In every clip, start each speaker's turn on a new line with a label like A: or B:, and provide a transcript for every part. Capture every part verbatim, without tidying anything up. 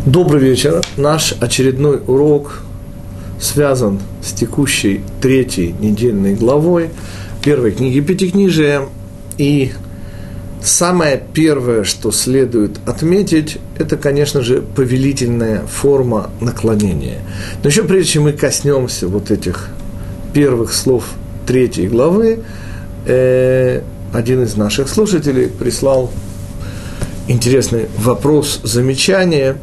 A: Добрый вечер. Наш очередной урок связан с текущей третьей недельной главой первой книги Пятикнижия. И самое первое, что следует отметить, это, конечно же, повелительная форма наклонения. Но еще прежде чем мы коснемся вот этих первых слов третьей главы, э, один из наших слушателей прислал интересный вопрос, замечание.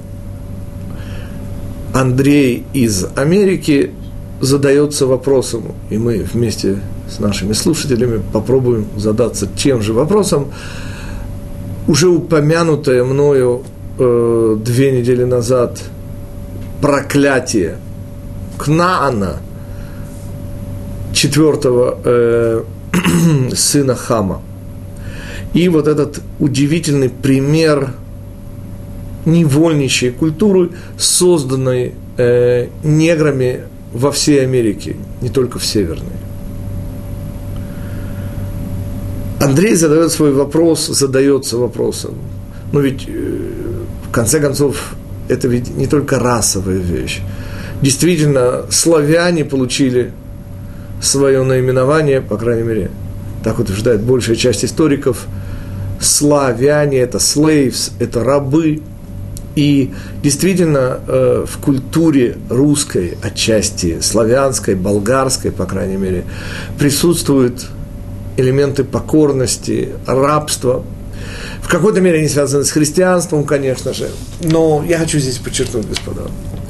A: Андрей из Америки задается вопросом, и мы вместе с нашими слушателями попробуем задаться тем же вопросом. Уже упомянутое мною э, две недели назад проклятие Кнаана, четвертого э, сына Хама. И вот этот удивительный пример невольничьей культуры, созданной э, неграми во всей Америке, не только в Северной. Андрей задает свой вопрос, задается вопросом. Но ведь, э, в конце концов, это ведь не только расовая вещь. Действительно, славяне получили свое наименование, по крайней мере, так утверждает большая часть историков. Славяне – это slaves, это рабы. И действительно, э, в культуре русской, отчасти славянской, болгарской, по крайней мере, присутствуют элементы покорности, рабства. В какой-то мере они связаны с христианством, конечно же. Но я хочу здесь подчеркнуть, господа,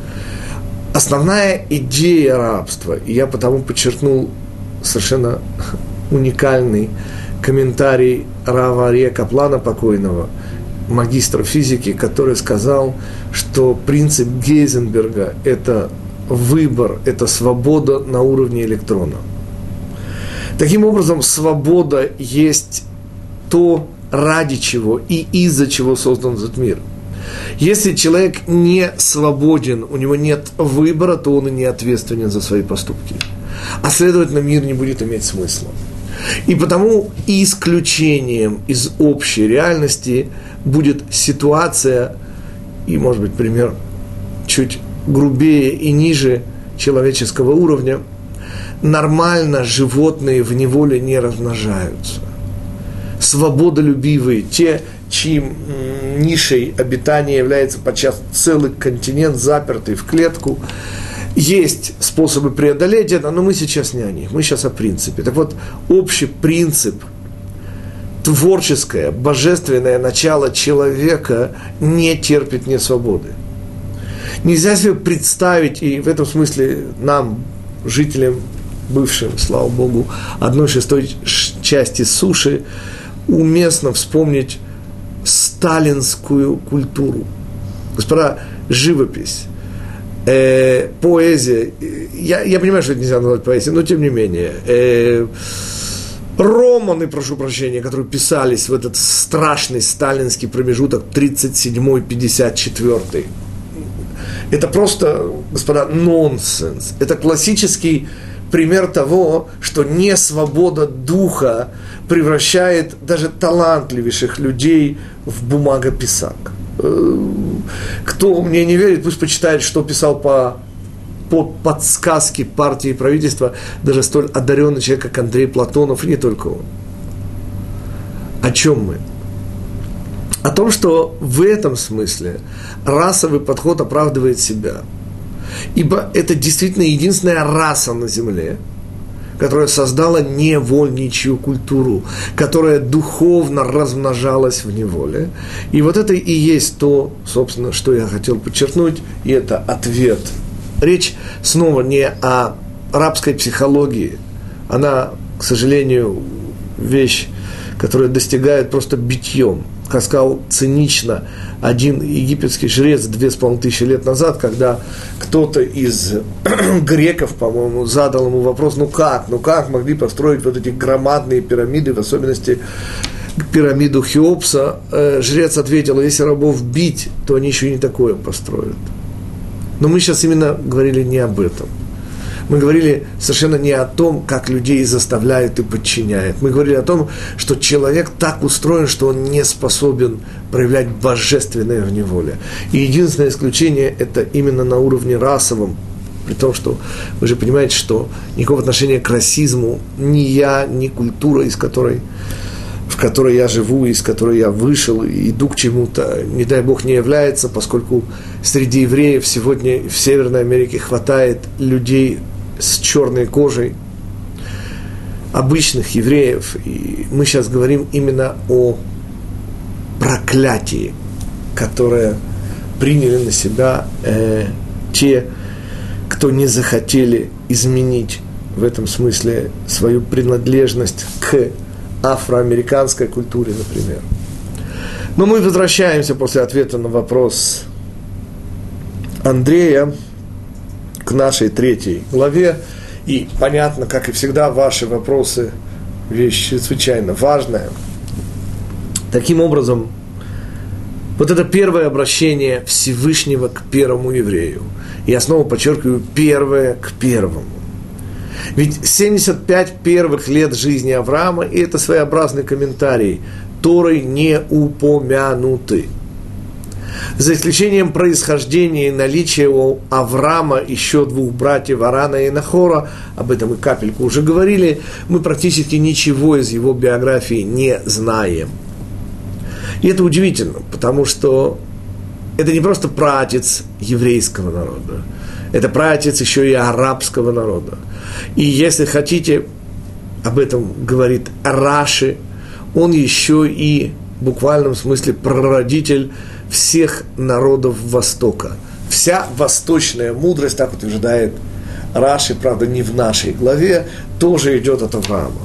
A: основная идея рабства, и я потому подчеркнул совершенно уникальный комментарий рава Арье Каплана покойного, магистра физики, который сказал, что принцип Гейзенберга – это выбор, это свобода на уровне электрона. Таким образом, свобода есть то, ради чего и из-за чего создан этот мир. Если человек не свободен, у него нет выбора, то он и не ответственен за свои поступки. А следовательно, мир не будет иметь смысла. И потому исключением из общей реальности будет ситуация, и, может быть, пример чуть грубее и ниже человеческого уровня. Нормально животные в неволе не размножаются. Свободолюбивые, те, чьим нишей обитания является подчас целый континент, запертый в клетку, есть способы преодолеть это, но мы сейчас не о них, мы сейчас о принципе. Так вот, общий принцип, творческое, божественное начало человека не терпит несвободы. Нельзя себе представить, и в этом смысле нам, жителям, бывшим, слава Богу, одной шестой части суши, уместно вспомнить сталинскую культуру. Господа, живопись, э, поэзия, я, я понимаю, что это нельзя назвать поэзией, но тем не менее, э, романы, прошу прощения, которые писались в этот страшный сталинский промежуток тридцать седьмой — пятьдесят четвёртый. Это просто, господа, нонсенс. Это классический пример того, что несвобода духа превращает даже талантливейших людей в бумагописак. Кто мне не верит, пусть почитает, что писал по, по подсказке партии и правительства даже столь одаренный человек, как Андрей Платонов, и не только он. О чем мы? О том, что в этом смысле расовый подход оправдывает себя. Ибо это действительно единственная раса на земле, которая создала невольничью культуру, которая духовно размножалась в неволе. И вот это и есть то, собственно, что я хотел подчеркнуть, и это ответ. Речь снова не о рабской психологии. Она, к сожалению, вещь, которая достигает просто битьем. Как сказал цинично один египетский жрец две с половиной тысячи лет назад, когда кто-то из греков, по-моему, задал ему вопрос, ну как, ну как могли построить вот эти громадные пирамиды, в особенности пирамиду Хеопса, э, жрец ответил, если рабов бить, то они еще и не такое построят. Но мы сейчас именно говорили не об этом. Мы говорили совершенно не о том, как людей заставляют и подчиняют. Мы говорили о том, что человек так устроен, что он не способен проявлять божественное в неволе. И единственное исключение – это именно на уровне расовом. При том, что вы же понимаете, что никакого отношения к расизму ни я, ни культура, из которой, в которой я живу, из которой я вышел и иду к чему-то, не дай Бог, не является, поскольку среди евреев сегодня в Северной Америке хватает людей с черной кожей, обычных евреев. И мы сейчас говорим именно о проклятии, которое приняли на себя э, те, кто не захотели изменить в этом смысле свою принадлежность к афроамериканской культуре, например. Но мы возвращаемся после ответа на вопрос Андрея к нашей третьей главе. И понятно, как и всегда, ваши вопросы – вещь чрезвычайно важная. Таким образом, вот это первое обращение Всевышнего к первому еврею. Я снова подчеркиваю, первое к первому. Ведь семьдесят пять первых лет жизни Авраама, и это своеобразный комментарий, Торой не упомянуты. За исключением происхождения и наличия у Авраама еще двух братьев Арана и Нахора, об этом мы капельку уже говорили, мы практически ничего из его биографии не знаем. И это удивительно, потому что это не просто праотец еврейского народа, это праотец еще и арабского народа. И если хотите, об этом говорит Раши, он еще и в буквальном смысле прародитель всех народов Востока. Вся восточная мудрость, так утверждает Раши, правда, не в нашей главе, тоже идет от Авраама.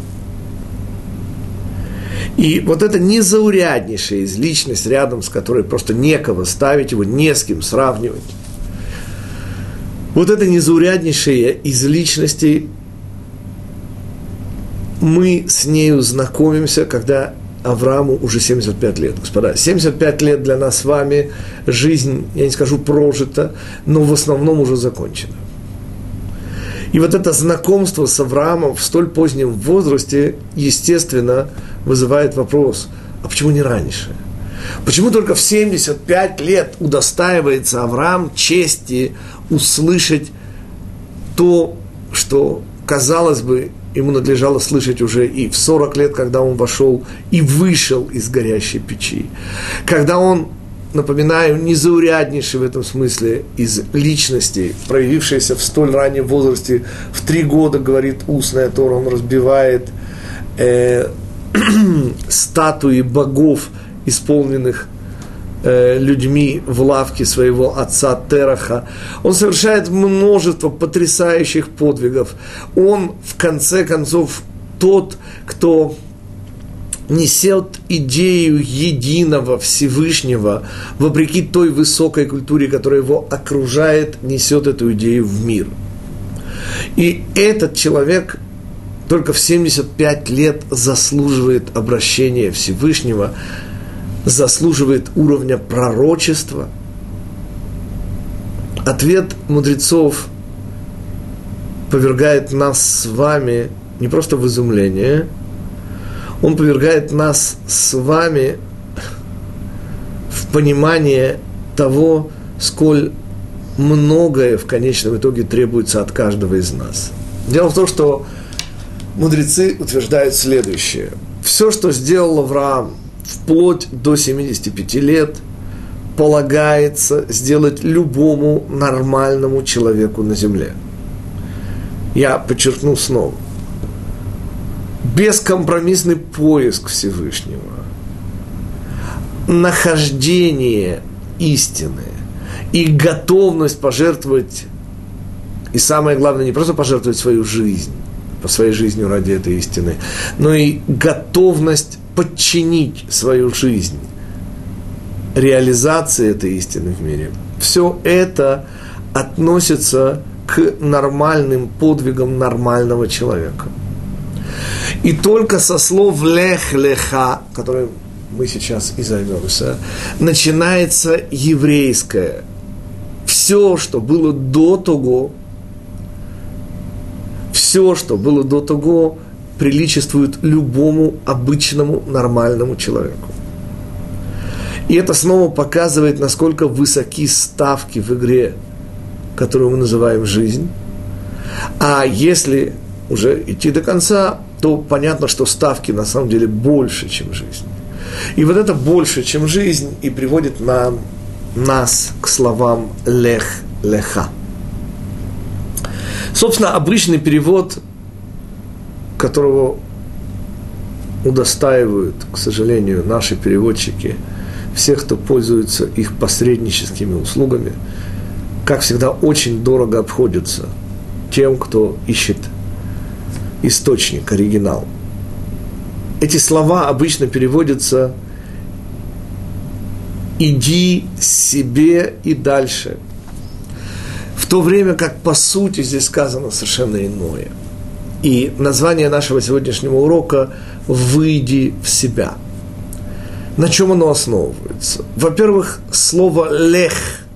A: И вот это незауряднейшая из личность, рядом с которой просто некого ставить, его не с кем сравнивать. Вот это незауряднейшая из личностей, мы с нею знакомимся, когда Аврааму уже семьдесят пять лет. Господа, семьдесят пять лет для нас с вами, жизнь, я не скажу прожита, но в основном уже закончена. И вот это знакомство с Авраамом в столь позднем возрасте, естественно, вызывает вопрос, а почему не раньше? Почему только в семьдесят пять лет удостаивается Авраам чести услышать то, что, казалось бы, ему надлежало слышать уже и в сорок лет, когда он вошел и вышел из горящей печи. Когда он, напоминаю, незауряднейший в этом смысле из личности, проявившийся в столь раннем возрасте, в три года, говорит устная Тора, он разбивает э, статуи богов, исполненных э, людьми в лавке своего отца Тераха. Он совершает множество потрясающих подвигов. Он, в конце концов, тот, кто несет идею единого Всевышнего, вопреки той высокой культуре, которая его окружает, несет эту идею в мир. И этот человек только в семьдесят пять лет заслуживает обращения Всевышнего, заслуживает уровня пророчества. Ответ мудрецов повергает нас с вами не просто в изумление, он повергает нас с вами в понимание того, сколь многое в конечном итоге требуется от каждого из нас. Дело в том, что мудрецы утверждают следующее. Все, что сделал Авраам вплоть до семидесяти пяти лет, полагается сделать любому нормальному человеку на земле. Я подчеркну снова. Бескомпромиссный поиск Всевышнего, нахождение истины и готовность пожертвовать, и самое главное, не просто пожертвовать свою жизнь, по своей жизни ради этой истины, но и готовность подчинить свою жизнь реализации этой истины в мире. Все это относится к нормальным подвигам нормального человека. И только со слов «лех-леха», которым мы сейчас и займемся, начинается еврейское. Все, что было до того, все, что было до того, приличествует любому обычному нормальному человеку. И это снова показывает, насколько высоки ставки в игре, которую мы называем жизнь. А если уже идти до конца, то понятно, что ставки на самом деле больше, чем жизнь. И вот это больше, чем жизнь, и приводит нам, нас к словам «лех леха». Собственно, обычный перевод, которого удостаивают, к сожалению, наши переводчики, всех, кто пользуется их посредническими услугами, как всегда, очень дорого обходится тем, кто ищет источник, оригинал. Эти слова обычно переводятся «иди себе и дальше», в то время как по сути здесь сказано совершенно иное. И название нашего сегодняшнего урока «выйди в себя». На чем оно основывается? Во-первых, слово «лех»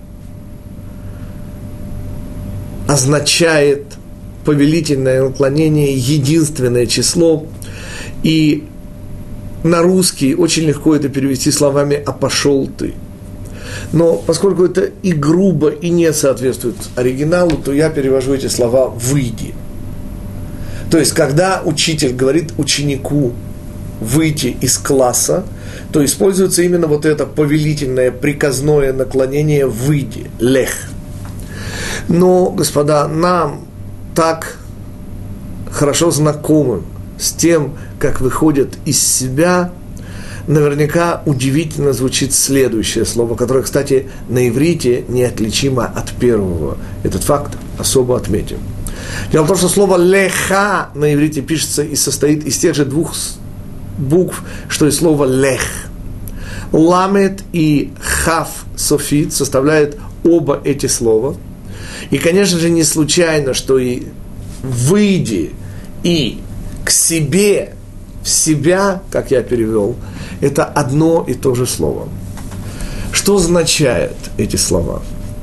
A: означает повелительное наклонение, единственное число, и на русский очень легко это перевести словами «а пошел ты». Но поскольку это и грубо, и не соответствует оригиналу, то я перевожу эти слова «выйди». То есть, когда учитель говорит ученику выйти из класса, то используется именно вот это повелительное, приказное наклонение «выйди», «лех». Но, господа, нам так хорошо знакомым с тем, как выходят из себя, наверняка удивительно звучит следующее слово, которое, кстати, на иврите неотличимо от первого. Этот факт особо отметим. Дело в том, что слово «леха» на иврите пишется и состоит из тех же двух букв, что и слово «лех». Ламет и хав софит составляют оба эти слова. И, конечно же, не случайно, что и «выйди» и «к себе», «в себя», как я перевел, это одно и то же слово. Что означают эти слова?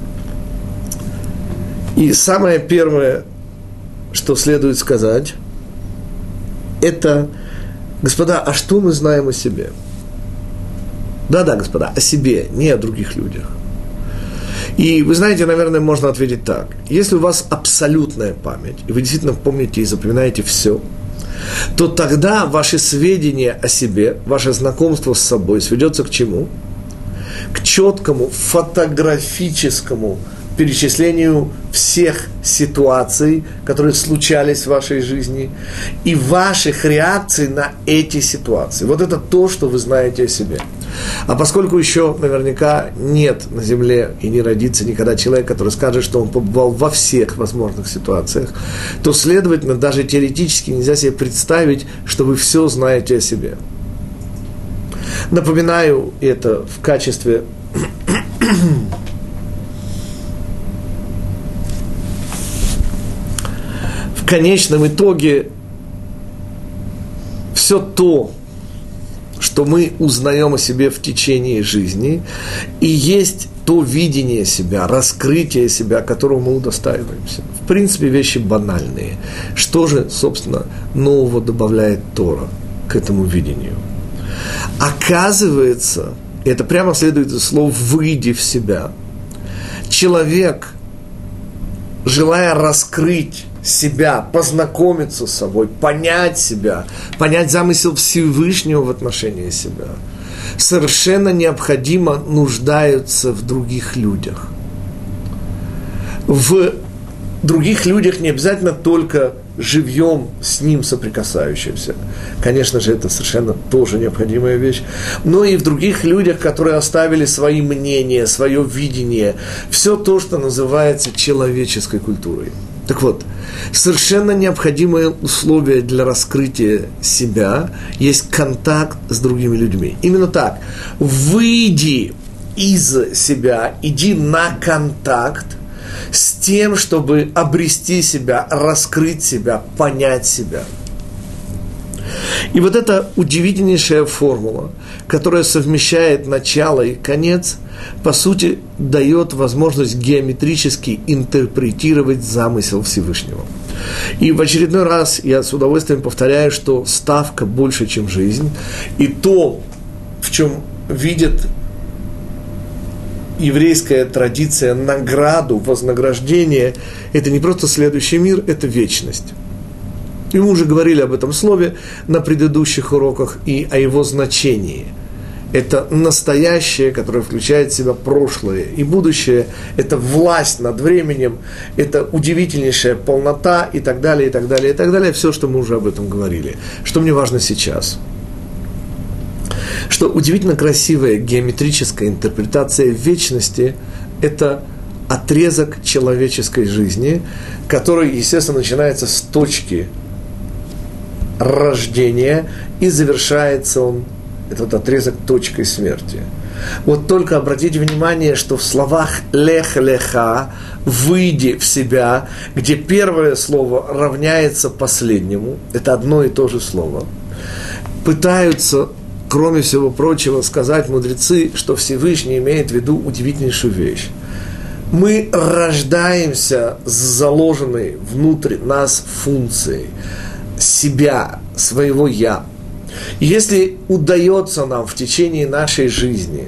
A: И самое первое, что следует сказать, это, господа, а что мы знаем о себе? Да-да, господа, о себе, не о других людях. И вы знаете, наверное, можно ответить так. Если у вас абсолютная память, и вы действительно помните и запоминаете все, то тогда ваши сведения о себе, ваше знакомство с собой сведется к чему? К четкому фотографическому перечислению всех ситуаций, которые случались в вашей жизни, и ваших реакций на эти ситуации. Вот это то, что вы знаете о себе. А поскольку еще наверняка нет на земле и не родится никогда человек, который скажет, что он побывал во всех возможных ситуациях, то, следовательно, даже теоретически нельзя себе представить, что вы все знаете о себе. Напоминаю это в качестве в конечном итоге все то, что мы узнаем о себе в течение жизни, и есть то видение себя, раскрытие себя, которого мы удостаиваемся. В принципе, вещи банальные. Что же, собственно, нового добавляет Тора к этому видению? Оказывается, это прямо следует из слов «выйди в себя». Человек, желая раскрыть себя, познакомиться с собой, понять себя, понять замысел Всевышнего в отношении себя, совершенно необходимо нуждаются в других людях. В других людях не обязательно только живьем с ним соприкасающимся. Конечно же, это совершенно тоже необходимая вещь. Но и в других людях, которые оставили свои мнения, свое видение, все то, что называется человеческой культурой. Так вот, совершенно необходимое условие для раскрытия себя есть контакт с другими людьми. Именно так. Выйди из себя, иди на контакт с тем, чтобы обрести себя, раскрыть себя, понять себя. И вот эта удивительнейшая формула, которая совмещает начало и конец, по сути, дает возможность геометрически интерпретировать замысел Всевышнего. И в очередной раз я с удовольствием повторяю, что ставка больше, чем жизнь. И то, в чем видит еврейская традиция награду, вознаграждение, это не просто следующий мир, это вечность. И мы уже говорили об этом слове на предыдущих уроках и о его значении. Это настоящее, которое включает в себя прошлое и будущее, это власть над временем, это удивительнейшая полнота и так далее, и так далее, и так далее. Все, что мы уже об этом говорили. Что мне важно сейчас? Что удивительно красивая геометрическая интерпретация вечности – это отрезок человеческой жизни, который, естественно, начинается с точки рождения и завершается он, этот отрезок, точкой смерти. Вот только обратите внимание, что в словах «лех леха» – «выйди в себя», где первое слово равняется последнему, это одно и то же слово, пытаются, кроме всего прочего, сказать мудрецы, что Всевышний имеет в виду удивительнейшую вещь. Мы рождаемся с заложенной внутрь нас функцией себя, своего «я». Если удается нам в течение нашей жизни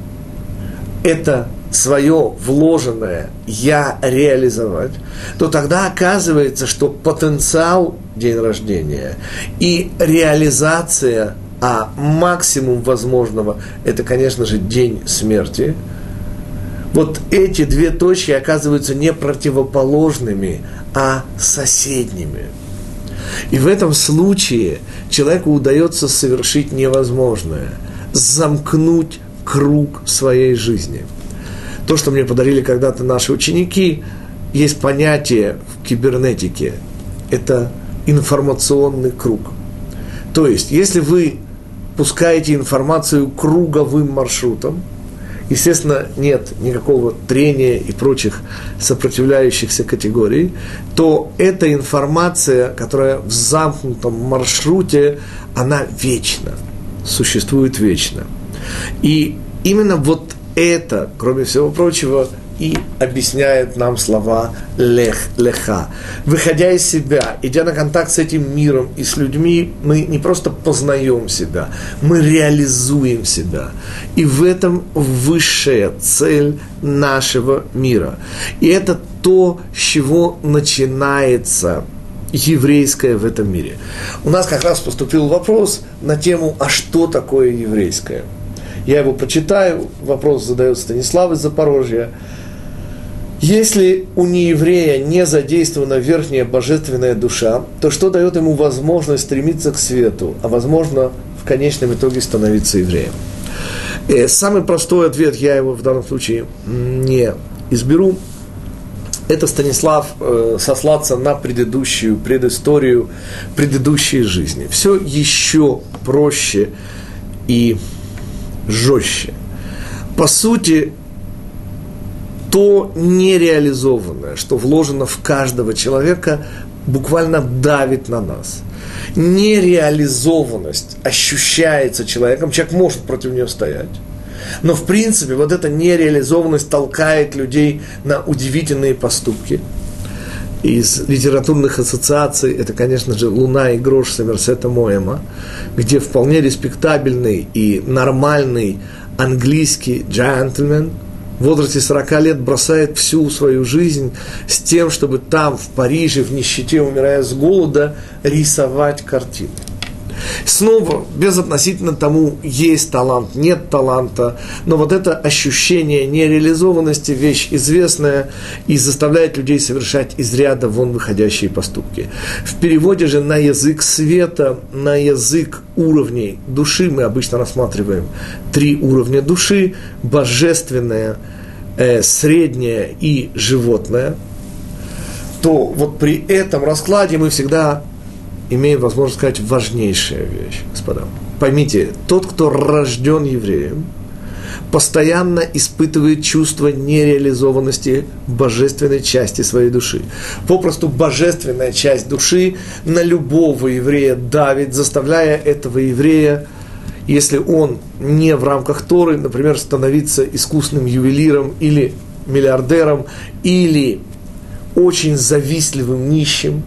A: это свое вложенное «я» реализовать, то тогда оказывается, что потенциал день рождения и реализация, а максимум возможного – это, конечно же, день смерти. Вот эти две точки оказываются не противоположными, а соседними. И в этом случае человеку удается совершить невозможное – замкнуть круг своей жизни. То, что мне подарили когда-то наши ученики, есть понятие в кибернетике – это информационный круг. То есть, если вы пускаете информацию круговым маршрутом, естественно, нет никакого трения и прочих сопротивляющихся категорий, то эта информация, которая в замкнутом маршруте, она вечна, существует вечно. И именно вот это, кроме всего прочего, и объясняет нам слова «лех леха». Выходя из себя, идя на контакт с этим миром и с людьми, мы не просто познаем себя, мы реализуем себя. И в этом высшая цель нашего мира. И это то, с чего начинается еврейское в этом мире. У нас как раз поступил вопрос на тему «А что такое еврейское?». Я его прочитаю, вопрос задает Станислав из Запорожья. Если у нееврея не задействована верхняя божественная душа, то что дает ему возможность стремиться к свету, а возможно в конечном итоге становиться евреем? И самый простой ответ, я его в данном случае не изберу, это, Станислав, сослаться на предыдущую предысторию предыдущей жизни. Все еще проще и жестче. По сути, то нереализованное, что вложено в каждого человека, буквально давит на нас. Нереализованность ощущается человеком, человек может против нее стоять, но в принципе вот эта нереализованность толкает людей на удивительные поступки. Из литературных ассоциаций это, конечно же, «Луна и грош» Сомерсета Моэма, где вполне респектабельный и нормальный английский джентльмен в возрасте сорока лет бросает всю свою жизнь с тем, чтобы там, в Париже, в нищете, умирая с голода, рисовать картины. Снова, безотносительно тому, есть талант, нет таланта, но вот это ощущение нереализованности – вещь известная и заставляет людей совершать из ряда вон выходящие поступки. В переводе же на язык света, на язык уровней души мы обычно рассматриваем три уровня души – божественное, э, среднее и животное. То вот при этом раскладе мы всегда имеем возможность сказать важнейшая вещь, господа. Поймите, тот, кто рожден евреем, постоянно испытывает чувство нереализованности божественной части своей души. Попросту божественная часть души на любого еврея давит, заставляя этого еврея, если он не в рамках Торы, например, становиться искусным ювелиром или миллиардером, или очень завистливым нищим,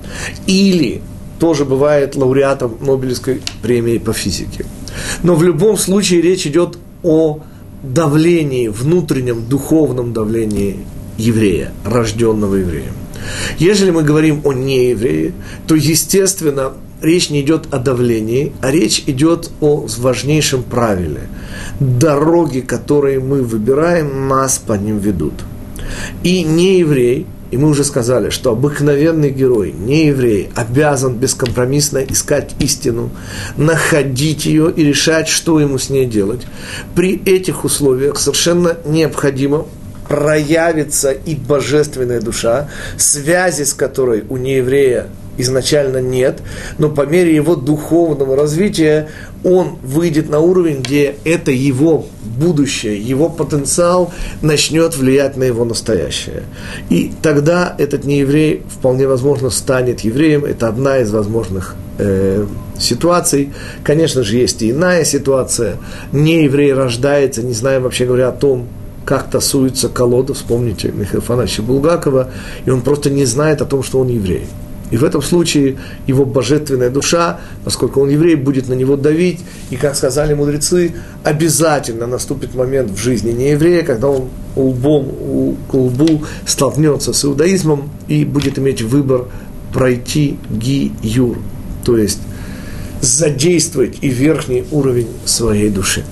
A: Или тоже бывает лауреатом Нобелевской премии по физике. Но в любом случае речь идет о давлении, внутреннем духовном давлении еврея, рожденного евреем. Если мы говорим о нееврее, то, естественно, речь не идет о давлении, а речь идет о важнейшем правиле. Дороги, которые мы выбираем, нас по ним ведут. И нееврей, и мы уже сказали, что обыкновенный герой, нееврей, обязан бескомпромиссно искать истину, находить ее и решать, что ему с ней делать. При этих условиях совершенно необходимо проявится и божественная душа, связи с которой у нееврея изначально нет, но по мере его духовного развития он выйдет на уровень, где это его будущее, его потенциал начнет влиять на его настоящее. И тогда этот нееврей вполне возможно станет евреем. Это одна из возможных э, ситуаций. Конечно же, есть и иная ситуация. Нееврей рождается, не зная, вообще говоря, о том, как тасуется колода. Вспомните Михаила Афанасьевича Булгакова, и он просто не знает о том, что он еврей. И в этом случае его божественная душа, поскольку он еврей, будет на него давить. И, как сказали мудрецы, обязательно наступит момент в жизни нееврея, когда он лбом к лбу столкнется с иудаизмом и будет иметь выбор пройти гиюр, то есть задействовать и верхний уровень своей души.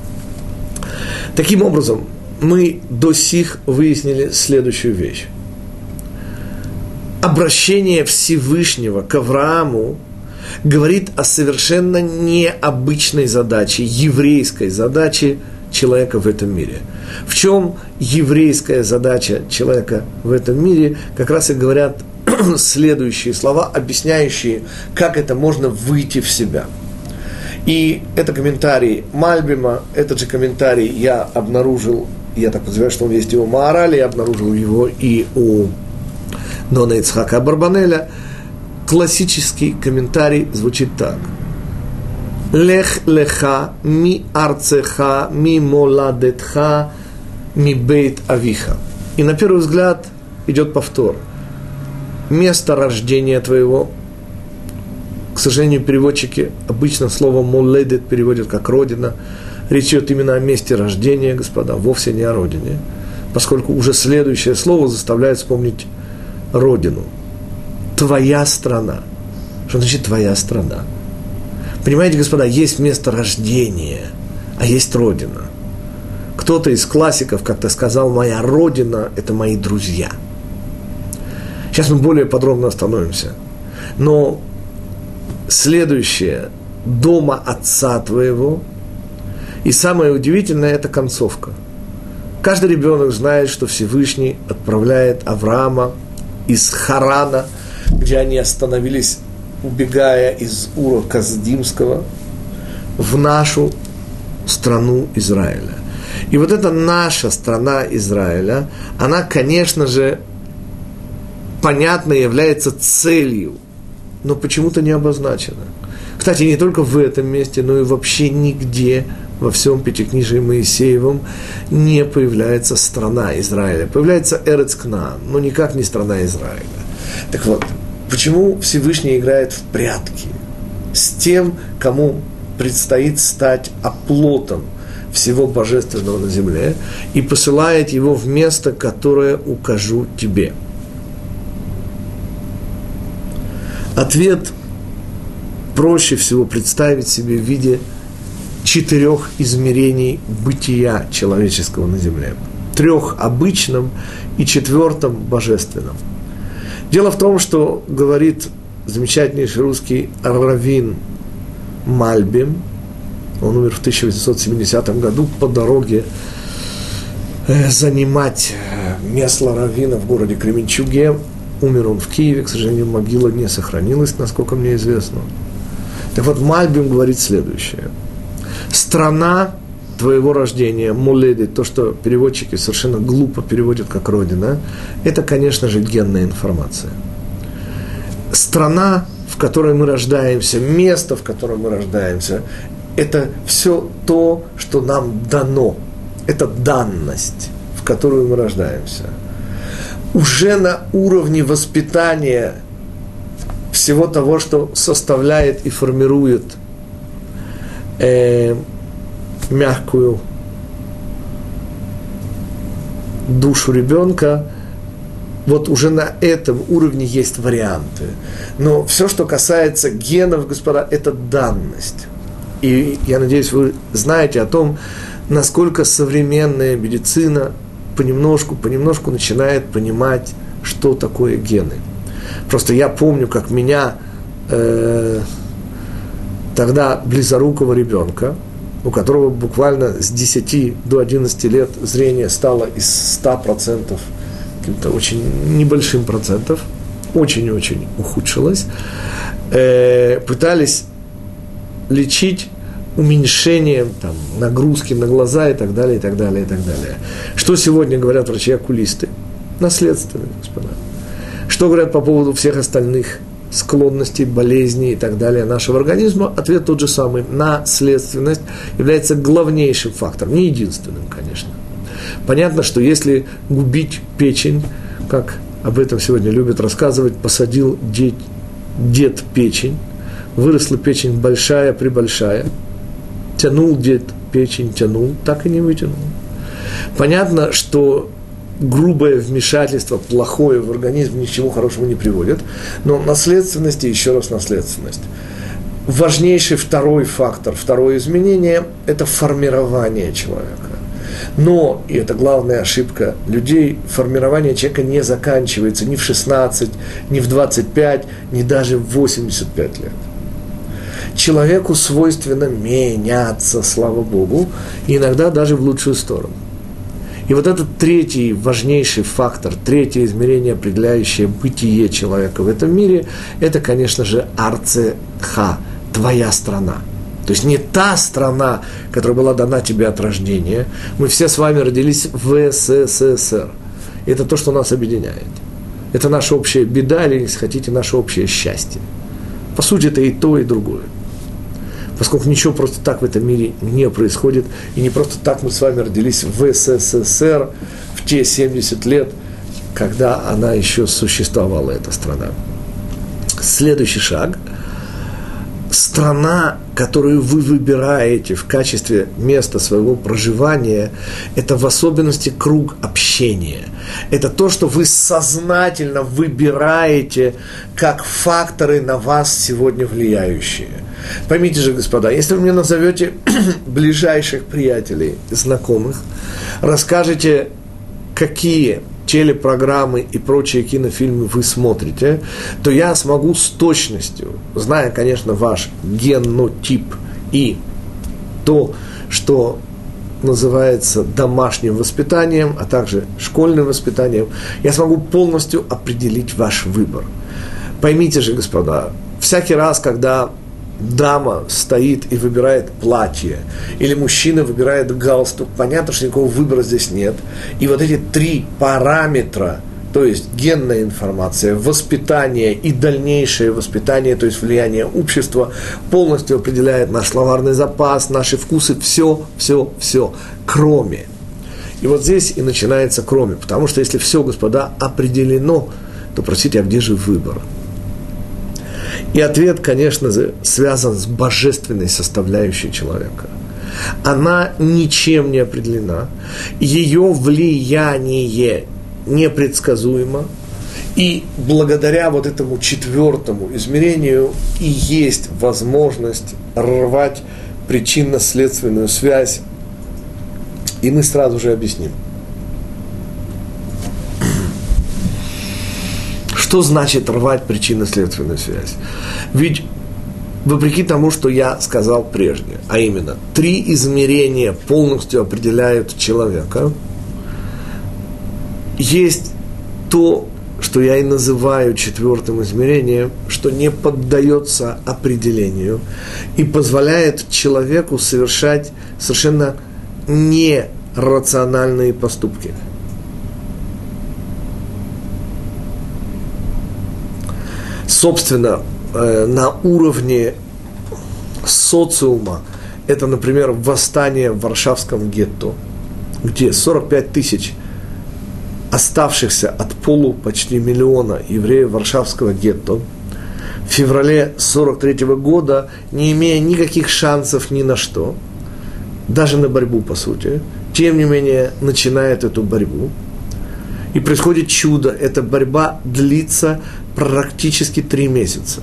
A: Таким образом, мы до сих выяснили следующую вещь. Обращение Всевышнего к Аврааму говорит о совершенно необычной задаче, еврейской задаче человека в этом мире. В чем еврейская задача человека в этом мире, как раз и говорят следующие слова, объясняющие, как это можно выйти в себя. И это комментарий Мальбима, этот же комментарий я обнаружил, я так подозреваю, что он есть и у Маорали, я обнаружил его и у Нона Ицхака Абарбанеля. Классический комментарий звучит так. Лех леха ми арцеха ми моладетха ми бейт авиха. И на первый взгляд идет повтор. Место рождения твоего. К сожалению, переводчики обычно слово моледет переводят как родина. Речь идет именно о месте рождения, господа, вовсе не о родине. Поскольку уже следующее слово заставляет вспомнить родину. Твоя страна. Что значит твоя страна? Понимаете, господа, есть место рождения, а есть родина. Кто-то из классиков как-то сказал, моя родина – это мои друзья. Сейчас мы более подробно остановимся. Но следующее – дома отца твоего. И самое удивительное – это концовка. Каждый ребенок знает, что Всевышний отправляет Авраама из Харана, где они остановились, убегая из Ура Каздимского, в нашу страну Израиля. И вот эта наша страна Израиля, она, конечно же, понятно, является целью, но почему-то не обозначена. Кстати, не только в этом месте, но и вообще нигде во всем Пятикнижии Моисеевом не появляется страна Израиля. Появляется Эрец Кнаан, но никак не страна Израиля. Так вот, почему Всевышний играет в прятки с тем, кому предстоит стать оплотом всего божественного на земле, и посылает его в место, которое укажу тебе? Ответ проще всего представить себе в виде четырех измерений бытия человеческого на земле. Трех обычном и четвертом божественном. Дело в том, что говорит замечательнейший русский раввин Мальбим, он умер в тысяча восемьсот семидесятом году по дороге занимать место раввина в городе Кременчуге. Умер он в Киеве, к сожалению, могила не сохранилась, насколько мне известно. Так вот, Мальбим говорит следующее. Страна твоего рождения, моледы, то, что переводчики совершенно глупо переводят как родина, это, конечно же, генная информация. Страна, в которой мы рождаемся, место, в котором мы рождаемся, это все то, что нам дано. Это данность, в которую мы рождаемся. Уже на уровне воспитания всего того, что составляет и формирует э, мягкую душу ребенка, вот уже на этом уровне есть варианты. Но все, что касается генов, господа, это данность. И я надеюсь, вы знаете о том, насколько современная медицина понемножку, понемножку начинает понимать, что такое гены. Просто я помню, как меня э, тогда близорукого ребенка, у которого буквально с десяти до одиннадцати лет зрение стало из ста процентов каким-то очень небольшим процентов, очень-очень ухудшилось, э, пытались лечить уменьшением там, нагрузки на глаза и так далее, и так далее, и так далее. Что сегодня говорят врачи-окулисты? Наследственные, господа. Что говорят по поводу всех остальных склонностей, болезней и так далее нашего организма? Ответ тот же самый. Наследственность является главнейшим фактором, не единственным, конечно. Понятно, что если губить печень, как об этом сегодня любят рассказывать, посадил дед, дед печень, выросла печень большая, прибольшая, тянул дед печень, тянул, так и не вытянул. Понятно, что грубое вмешательство, плохое в организм ни к чему хорошему не приводит, но наследственность и еще раз наследственность. Важнейший второй фактор, второе изменение – это формирование человека. Но, и это главная ошибка людей, формирование человека не заканчивается ни в шестнадцать, ни в двадцать пять, ни даже в восемьдесят пять лет. Человеку свойственно меняться, слава Богу, и иногда даже в лучшую сторону. И вот этот третий важнейший фактор, третье измерение, определяющее бытие человека в этом мире, это, конечно же, арце-ха, твоя страна. То есть не та страна, которая была дана тебе от рождения. Мы все с вами родились в СССР. Это то, что нас объединяет. Это наша общая беда, или, если хотите, наше общее счастье. По сути, это и то, и другое. Поскольку ничего просто так в этом мире не происходит, и не просто так мы с вами родились в СССР в те семьдесят лет, когда она еще существовала, эта страна. Следующий шаг. Страна, которую вы выбираете в качестве места своего проживания, это в особенности круг общения. Это то, что вы сознательно выбираете как факторы на вас сегодня влияющие. Поймите же, господа, если вы мне назовете ближайших приятелей, знакомых, расскажете, какие телепрограммы и прочие кинофильмы вы смотрите, то я смогу с точностью, зная, конечно, ваш генотип и то, что называется домашним воспитанием, а также школьным воспитанием, я смогу полностью определить ваш выбор. Поймите же, господа, всякий раз, когда дама стоит и выбирает платье, или мужчина выбирает галстук, понятно, что никакого выбора здесь нет. И вот эти три параметра, то есть генная информация, воспитание и дальнейшее воспитание, то есть влияние общества, полностью определяет наш словарный запас, наши вкусы, все, все, все, кроме. И вот здесь и начинается кроме, потому что если все, господа, определено, то, простите, а где же выбор? И ответ, конечно же, связан с божественной составляющей человека. Она ничем не определена, ее влияние непредсказуемо, и благодаря вот этому четвертому измерению и есть возможность рвать причинно-следственную связь, и мы сразу же объясним. Что значит рвать причинно-следственную связь? Ведь, вопреки тому, что я сказал прежде, а именно, три измерения полностью определяют человека, есть то, что я и называю четвертым измерением, что не поддается определению и позволяет человеку совершать совершенно нерациональные поступки. Собственно, на уровне социума, это, например, восстание в Варшавском гетто, где сорок пять тысяч оставшихся от полу почти миллиона евреев Варшавского гетто в феврале сорок третьего года, не имея никаких шансов ни на что, даже на борьбу, по сути, тем не менее, начинает эту борьбу. И происходит чудо. Эта борьба длится практически три месяца.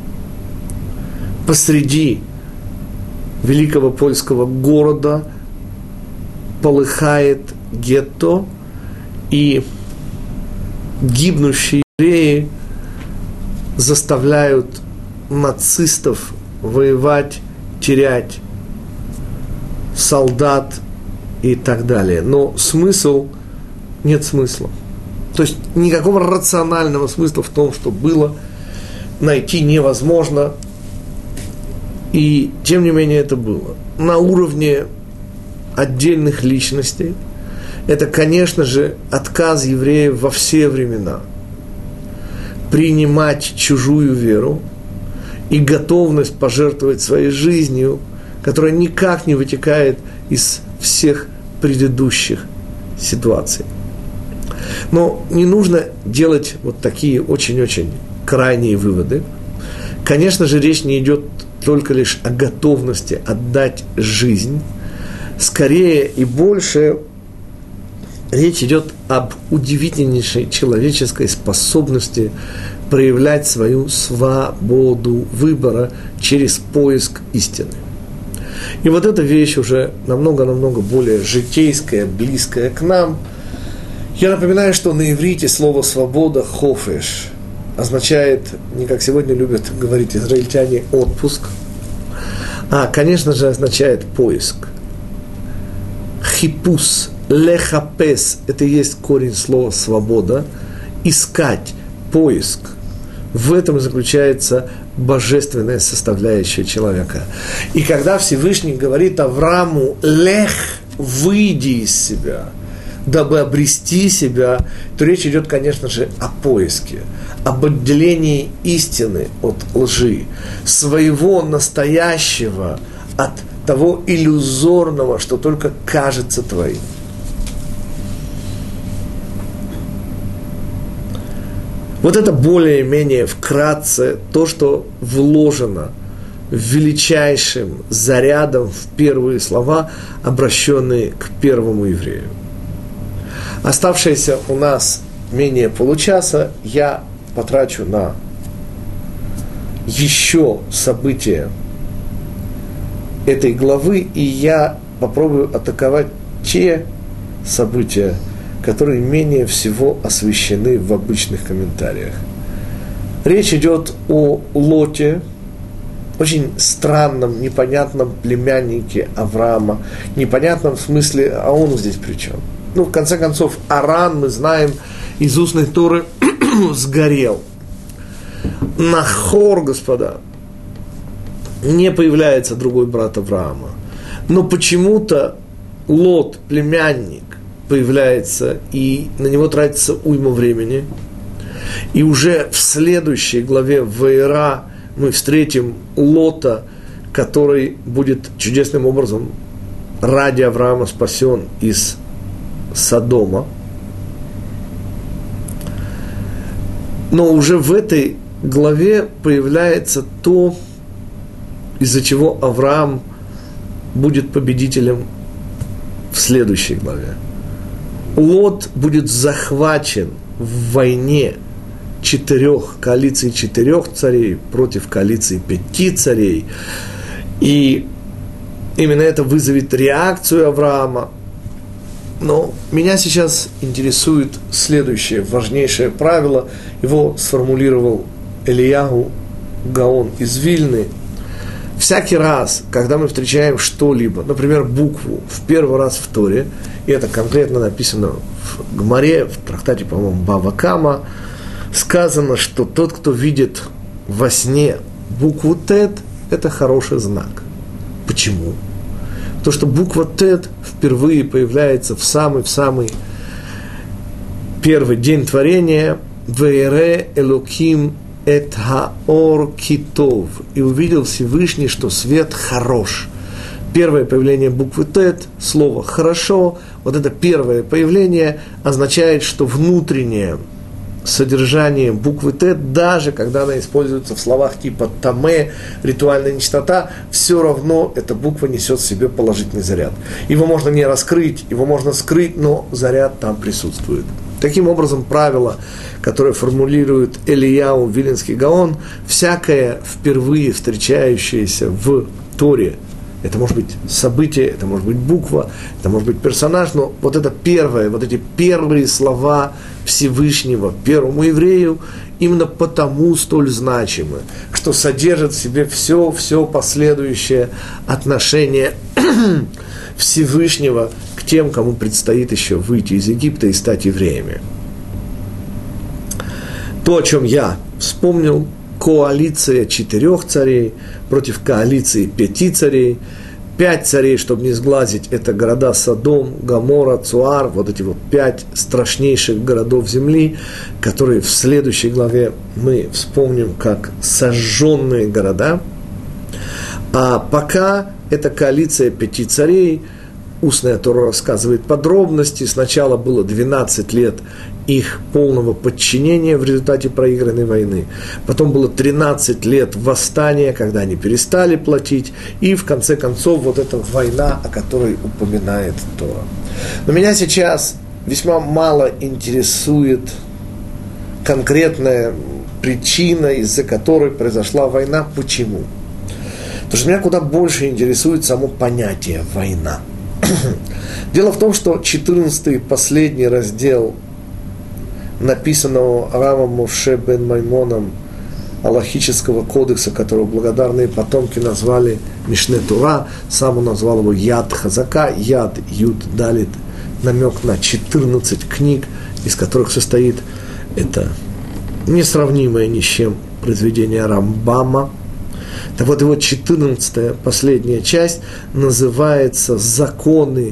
A: Посреди великого польского города полыхает гетто, и гибнущие евреи заставляют нацистов воевать, терять солдат и так далее. Но смысл, нет смысла. То есть никакого рационального смысла в том, что было, найти невозможно. И тем не менее это было. На уровне отдельных личностей это, конечно же, отказ евреев во все времена принимать чужую веру и готовность пожертвовать своей жизнью, которая никак не вытекает из всех предыдущих ситуаций. Но не нужно делать вот такие очень-очень крайние выводы. Конечно же, речь не идет только лишь о готовности отдать жизнь. Скорее и больше речь идет об удивительнейшей человеческой способности проявлять свою свободу выбора через поиск истины. И вот эта вещь уже намного-намного более житейская, близкая к нам. Я напоминаю, что на иврите слово «свобода» – «хофеш» означает, не как сегодня любят говорить израильтяне, отпуск, а, конечно же, означает поиск. Хипус, лехапес – это и есть корень слова «свобода», искать, поиск. В этом заключается божественная составляющая человека. И когда Всевышний говорит Аврааму «лех, выйди из себя», дабы обрести себя, то речь идет, конечно же, о поиске, об отделении истины от лжи, своего настоящего от того иллюзорного, что только кажется твоим. Вот это более-менее вкратце то, что вложено величайшим зарядом в первые слова, обращенные к первому еврею. Оставшееся у нас менее получаса я потрачу на еще события этой главы, и я попробую атаковать те события, которые менее всего освещены в обычных комментариях. Речь идет о Лоте, очень странном, непонятном племяннике Авраама, непонятном в смысле, а он здесь при чем? Ну, в конце концов, Аран, мы знаем, из устной Торы сгорел. Нахор, господа, не появляется другой брат Авраама. Но почему-то Лот, племянник, появляется, и на него тратится уйма времени. И уже в следующей главе Ваера мы встретим Лота, который будет чудесным образом ради Авраама спасен из Содома. Но уже в этой главе появляется то, из-за чего Авраам будет победителем в следующей главе. Лот будет захвачен в войне четырех, коалиции четырех царей против коалиции пяти царей. И именно это вызовет реакцию Авраама. Но меня сейчас интересует следующее важнейшее правило. Его сформулировал Элияху Гаон из Вильны. Всякий раз, когда мы встречаем что-либо, например, букву, в первый раз в Торе, и это конкретно написано в Гмаре, в трактате, по-моему, Бава Кама, сказано, что тот, кто видит во сне букву Тет, это хороший знак. Почему? Потому что буква Тет впервые появляется в самый-в самый первый день творения, «Веере Элоким эт хаор китов», и увидел Всевышний, что свет хорош. Первое появление буквы Тет, слово «хорошо», вот это первое появление означает, что внутреннее содержание буквы Т, даже когда она используется в словах типа «таме», «ритуальная нечистота», все равно эта буква несет в себе положительный заряд. Его можно не раскрыть, его можно скрыть, но заряд там присутствует. Таким образом, правило, которое формулирует Элияу Вилинский Гаон, всякое впервые встречающееся в Торе, это может быть событие, это может быть буква, это может быть персонаж, но вот это первое, вот эти первые слова Всевышнего первому еврею именно потому столь значимы, что содержит в себе все, все последующее отношение Всевышнего к тем, кому предстоит еще выйти из Египта и стать евреями. То, о чем я вспомнил, коалиция четырех царей против коалиции пяти царей. Пять царей, чтобы не сглазить, это города Содом, Гоморра, Цуар, вот эти вот пять страшнейших городов земли, которые в следующей главе мы вспомним как сожженные города. А пока это коалиция пяти царей, устная Тора рассказывает подробности. Сначала было двенадцать лет их полного подчинения в результате проигранной войны. Потом было тринадцать лет восстания, когда они перестали платить. И в конце концов вот эта война, о которой упоминает Тора. Но меня сейчас весьма мало интересует конкретная причина, из-за которой произошла война. Почему? Потому что меня куда больше интересует само понятие «война». Дело в том, что четырнадцатый, последний раздел написанного Равом Моше бен Маймоном алахического кодекса, которого благодарные потомки назвали Мишне Тора, сам он назвал его Яд Хазака, Яд Юд Далит, намек на четырнадцать книг, из которых состоит это несравнимое ни с чем произведение Рамбама. Так вот, его четырнадцатая, последняя часть называется «Законы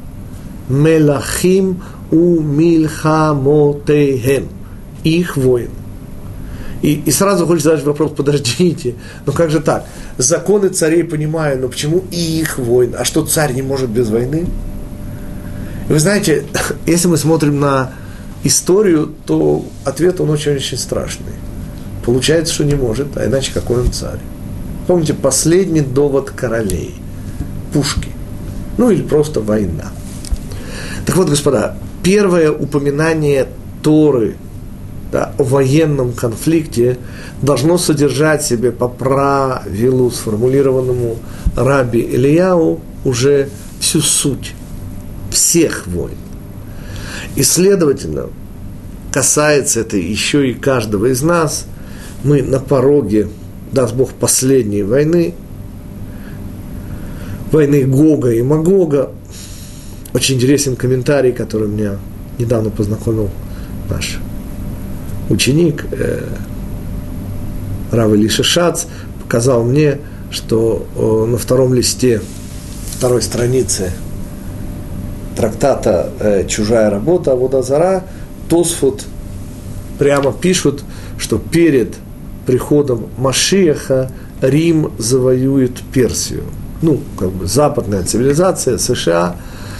A: Мелахим у Мильхамотейхем», их войн. И, и сразу хочется задать вопрос: подождите, ну как же так? Законы царей понимаю, но почему и их войн? А что, царь не может без войны? И вы знаете, если мы смотрим на историю, то ответ он очень-очень страшный. Получается, что не может, а иначе какой он царь? Помните, последний довод королей – пушки. Ну, или просто война. Так вот, господа, первое упоминание Торы, да, о военном конфликте должно содержать в себе по правилу, сформулированному Раби Элияу, уже всю суть всех войн. И, следовательно, касается это еще и каждого из нас. Мы на пороге, даст Бог, последней войны, войны Гога и Магога. Очень интересен комментарий, который меня недавно познакомил наш ученик, э, Рав Элиша Шац, показал мне, что э, на втором листе, второй страницы трактата э, «Чужая работа» Авода Зара, Тосфот прямо пишут, что перед приходом Машиаха Рим завоюет Персию. Ну, как бы западная цивилизация, США.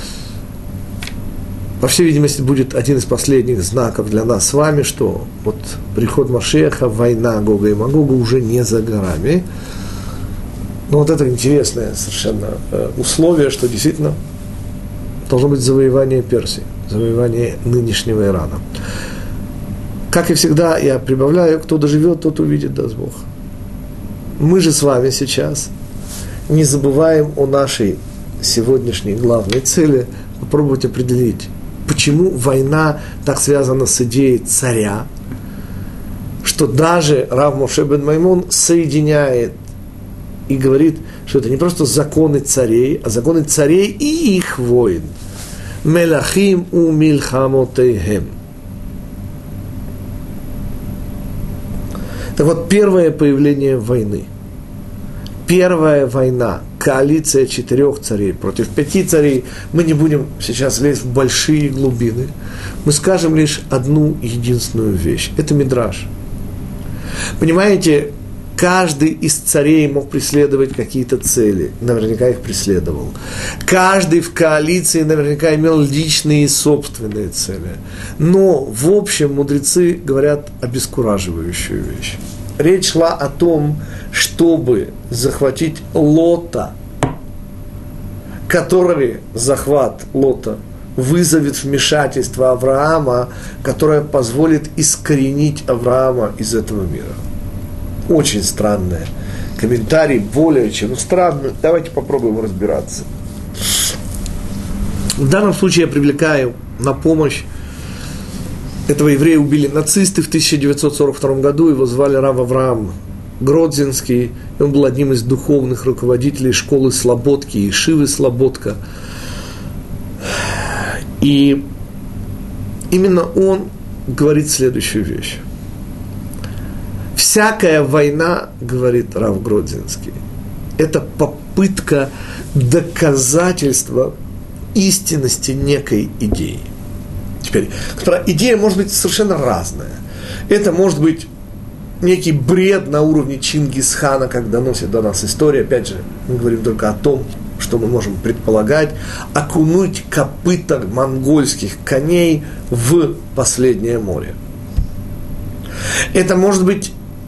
A: По всей видимости, будет один из последних знаков для нас с вами, что вот приход Машиаха, война Гога и Магога уже не за горами. Но вот это интересное совершенно условие, что действительно должно быть завоевание Персии, завоевание нынешнего Ирана. Как и всегда, я прибавляю: кто доживет, тот увидит, даст Бог. Мы же с вами сейчас не забываем о нашей сегодняшней главной цели, попробовать определить, почему война так связана с идеей царя, что даже Рав Моше бен Маймон соединяет и говорит, что это не просто законы царей, а законы царей и их войн. Мелахим у мильхамотейхем. Так вот, первое появление войны. Первая война, коалиция четырех царей против пяти царей. Мы не будем сейчас лезть в большие глубины. Мы скажем лишь одну единственную вещь. Это мидраш. Понимаете, Каждый из царей мог преследовать какие-то цели, наверняка их преследовал. Каждый в коалиции наверняка имел личные и собственные цели. Но, в общем, мудрецы говорят обескураживающую вещь. Речь шла о том, чтобы захватить Лота, который захват Лота вызовет вмешательство Авраама, которое позволит искоренить Авраама из этого мира. Очень странное. Комментарий более чем странный. Давайте попробуем разбираться. В данном случае я привлекаю на помощь. Этого еврея убили нацисты в тысяча девятьсот сорок втором году. Его звали Рав Авраам Гродзенский. И он был одним из духовных руководителей школы Слободки, Ешивы Слободка. И именно он говорит следующую вещь. Всякая война, говорит Рав Гродзенский, это попытка доказательства истинности некой идеи. Теперь, идея может быть совершенно разная. Это может быть некий бред на уровне Чингисхана, как доносит до нас история. Опять же, мы говорим только о том, что мы можем предполагать, окунуть копыта монгольских коней в последнее море. Это может быть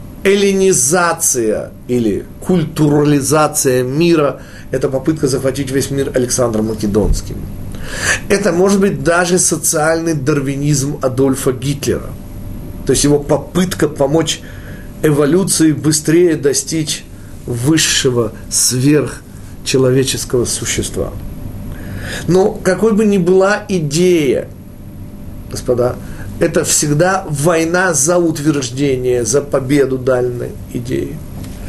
A: эллинизация или культурализация мира, это попытка захватить весь мир Александром Македонским. Это может быть даже социальный дарвинизм Адольфа Гитлера, то есть его попытка помочь эволюции быстрее достичь высшего сверхчеловеческого существа. Но какой бы ни была идея, господа, это всегда война за утверждение, за победу данной идеи.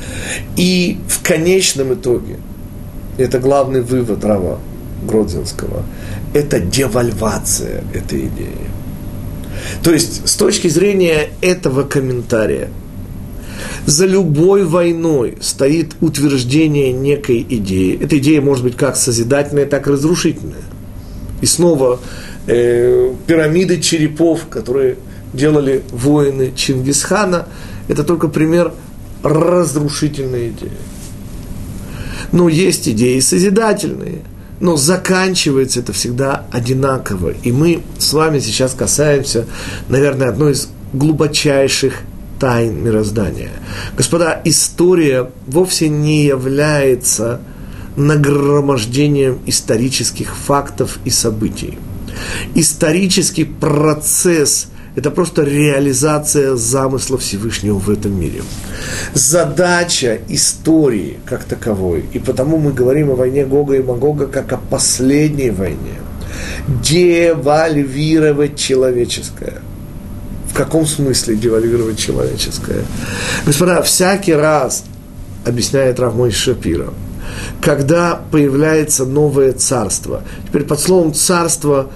A: И в конечном итоге, это главный вывод Рава Гродзенского, это девальвация этой идеи. То есть, с точки зрения этого комментария, за любой войной стоит утверждение некой идеи. Эта идея может быть как созидательная, так и разрушительная. И снова э, пирамиды черепов, которые делали воины Чингисхана, это только пример разрушительной идеи. Но есть идеи созидательные, но заканчивается это всегда одинаково. И мы с вами сейчас касаемся, наверное, одной из глубочайших тайн мироздания. Господа, история вовсе не является нагромождением исторических фактов и событий. Исторический процесс – это просто реализация замысла Всевышнего в этом мире. Задача истории как таковой, и потому мы говорим о войне Гога и Магога как о последней войне, девальвировать человеческое. В каком смысле девальвировать человеческое? Господа, всякий раз, объясняет Рав Мойше Шапиро, когда появляется новое царство, теперь под словом «царство»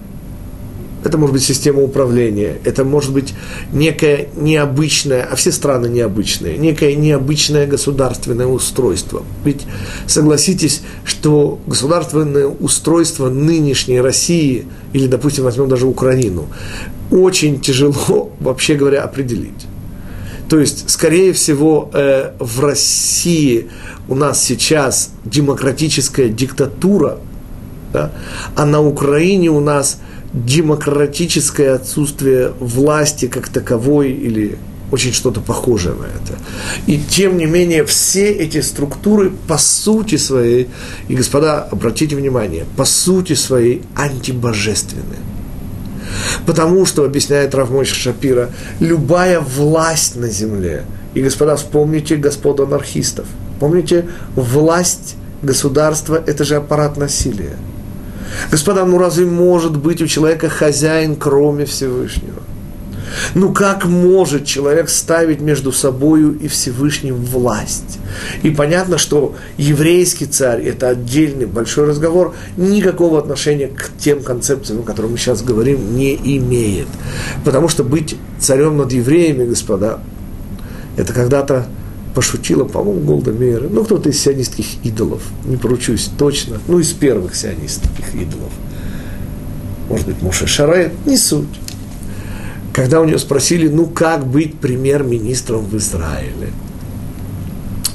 A: это может быть система управления, это может быть некое необычное, а все страны необычные, некое необычное государственное устройство. Ведь согласитесь, что государственное устройство нынешней России, или, допустим, возьмем даже Украину, очень тяжело, вообще говоря, определить. То есть, скорее всего, э, в России у нас сейчас демократическая диктатура, да, а на Украине у нас демократическое отсутствие власти как таковой или очень что-то похожее на это. И тем не менее все эти структуры по сути своей, и, господа, обратите внимание, по сути своей антибожественны. Потому что, объясняет Рав Мойше Шапиро, любая власть на земле, и, господа, вспомните господ анархистов, помните, власть государства – это же аппарат насилия. Господа, ну разве может быть у человека хозяин, кроме Всевышнего? Ну как может человек ставить между собою и Всевышним власть? И понятно, что еврейский царь – это отдельный большой разговор, никакого отношения к тем концепциям, о которых мы сейчас говорим, не имеет. Потому что быть царем над евреями, господа, это когда-то пошутила, по-моему, Голда Меир, ну, кто-то из сионистских идолов, не поручусь точно, ну, из первых сионистских идолов. Может быть, Моше Шарет, не суть. Когда у нее спросили, ну, как быть премьер-министром в Израиле?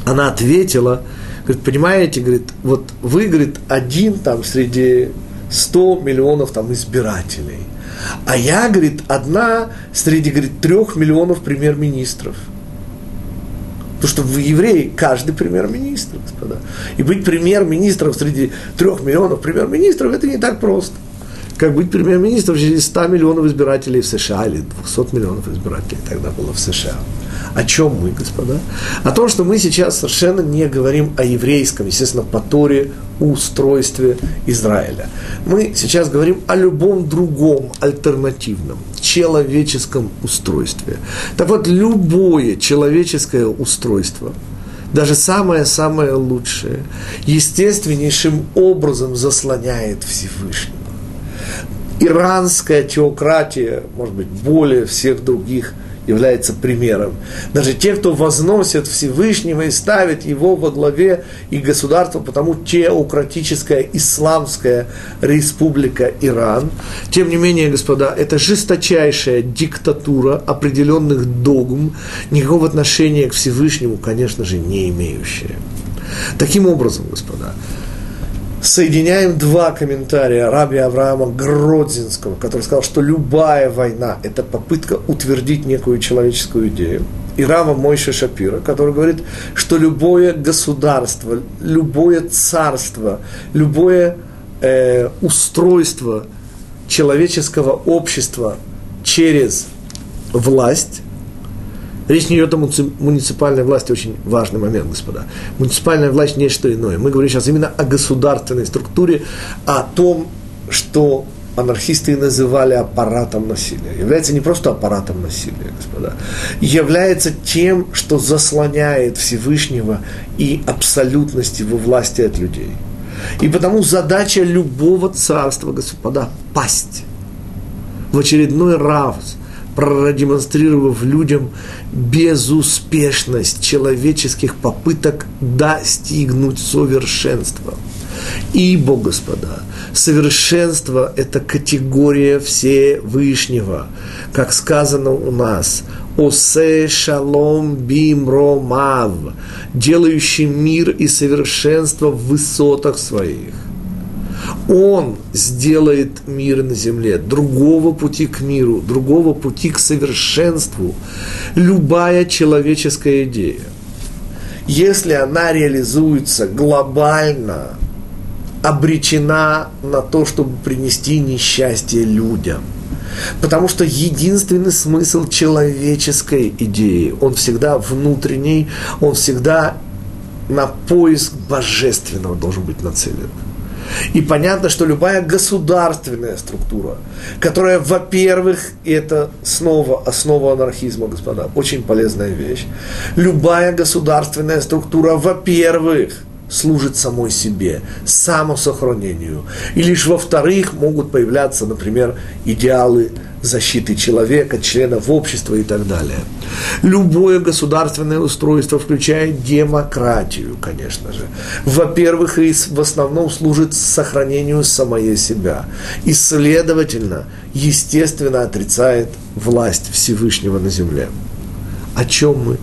A: она ответила, говорит, понимаете, говорит, вот вы, говорит, один там среди ста миллионов там избирателей, а я, говорит, одна среди, говорит, трех миллионов премьер-министров. Потому что в евреи каждый премьер-министр, господа. И быть премьер-министром среди трех миллионов премьер-министров, это не так просто. Как быть премьер-министром среди ста миллионов избирателей в США, или двухсот миллионов избирателей тогда было в США. О чем мы, господа? О том, что мы сейчас совершенно не говорим о еврейском, естественно, по Торе, устройстве Израиля. Мы сейчас говорим о любом другом альтернативном человеческом устройстве. Так вот, любое человеческое устройство, даже самое-самое лучшее, естественнейшим образом заслоняет Всевышнего. Иранская теократия, может быть, более всех других, является примером. Даже те, кто возносят Всевышнего и ставят его во главе и государства, потому теократическая исламская республика Иран, тем не менее, господа, это жесточайшая диктатура определенных догм, никакого отношения к Всевышнему, конечно же, не имеющая. Таким образом, господа, соединяем два комментария раби Авраама Гродзинского, который сказал, что любая война – это попытка утвердить некую человеческую идею, и рава Мойше Шапира, который говорит, что любое государство, любое царство, любое э, устройство человеческого общества через власть. Речь не идет о муниципальной власти, очень важный момент, господа. Муниципальная власть не что иное. Мы говорим сейчас именно о государственной структуре, о том, что анархисты называли аппаратом насилия. Является не просто аппаратом насилия, господа. Является тем, что заслоняет Всевышнего и абсолютность его власти от людей. И потому задача любого царства, господа, пасть. В очередной раз, продемонстрировав людям безуспешность человеческих попыток достигнуть совершенства. Ибо, господа, совершенство – это категория Всевышнего, как сказано у нас, «Осе шалом бимромав», делающий мир и совершенство в высотах своих. Он сделает мир на земле. Другого пути к миру, другого пути к совершенству любая человеческая идея, если она реализуется глобально, обречена на то, чтобы принести несчастье людям. Потому что единственный смысл человеческой идеи, он всегда внутренний, он всегда на поиск божественного должен быть нацелен. И понятно, что любая государственная структура, которая, во-первых, и это снова основа анархизма, господа, очень полезная вещь, любая государственная структура, во-первых, служит самой себе, самосохранению. И лишь во-вторых, могут появляться, например, идеалы защиты человека, членов общества и так далее. Любое государственное устройство включает демократию, конечно же. Во-первых, и в основном служит сохранению самой себя. И, следовательно, естественно, отрицает власть Всевышнего на земле. О чем мы?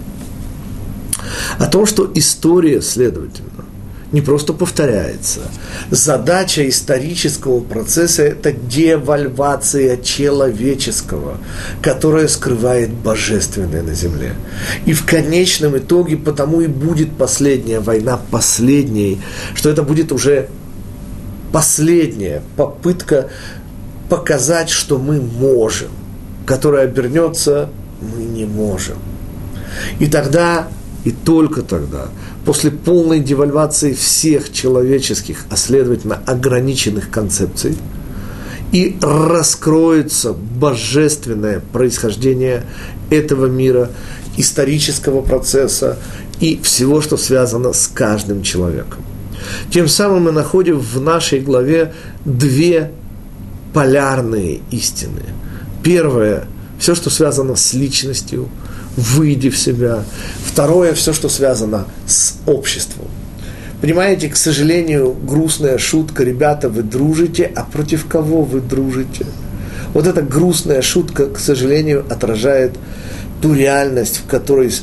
A: О том, что история, следовательно, не просто повторяется. Задача исторического процесса – это девальвация человеческого, которая скрывает божественное на земле. И в конечном итоге потому и будет последняя война последней, что это будет уже последняя попытка показать, что мы можем, которая обернется «мы не можем». И тогда, и только тогда, после полной девальвации всех человеческих, а следовательно ограниченных концепций, и раскроется божественное происхождение этого мира, исторического процесса и всего, что связано с каждым человеком. Тем самым мы находим в нашей главе две полярные истины. Первое – все, что связано с личностью, выйди в себя. Второе, все, что связано с обществом. Понимаете, к сожалению, грустная шутка, ребята, вы дружите, а против кого вы дружите? Вот эта грустная шутка, к сожалению, отражает ту реальность, в которой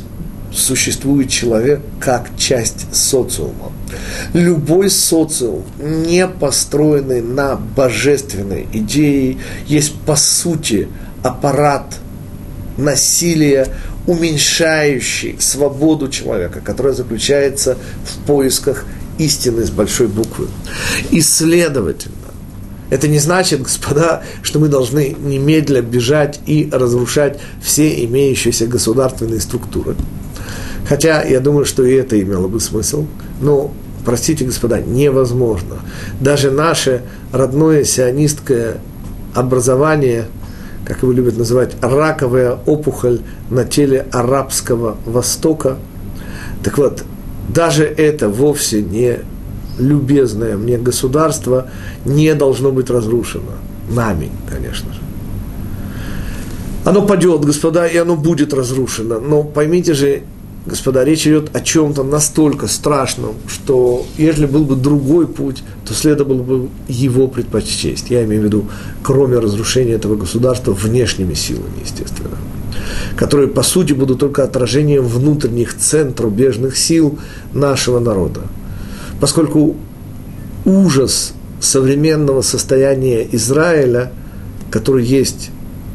A: существует человек как часть социума. Любой социум, не построенный на божественной идее, есть по сути аппарат насилия, уменьшающий свободу человека, которая заключается в поисках истины с большой буквы. И следовательно, это не значит, господа, что мы должны немедленно бежать и разрушать все имеющиеся государственные структуры. Хотя я думаю, что и это имело бы смысл. Но, простите, господа, невозможно. Даже наше родное сионистское образование, как его любят называть, раковая опухоль на теле арабского Востока. Так вот, даже это вовсе не любезное мне государство не должно быть разрушено. Нами, конечно же. Оно падет, господа, и оно будет разрушено. Но поймите же, господа, речь идет о чем-то настолько страшном, что если был бы другой путь, то следовало бы его предпочесть. Я имею в виду, кроме разрушения этого государства внешними силами, естественно, которые, по сути, будут только отражением внутренних центробежных сил нашего народа. Поскольку ужас современного состояния Израиля, который есть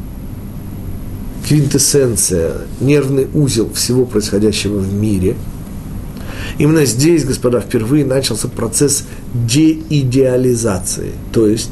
A: квинтэссенция, нервный узел всего происходящего в мире, именно здесь, господа, впервые начался процесс деидеализации, то есть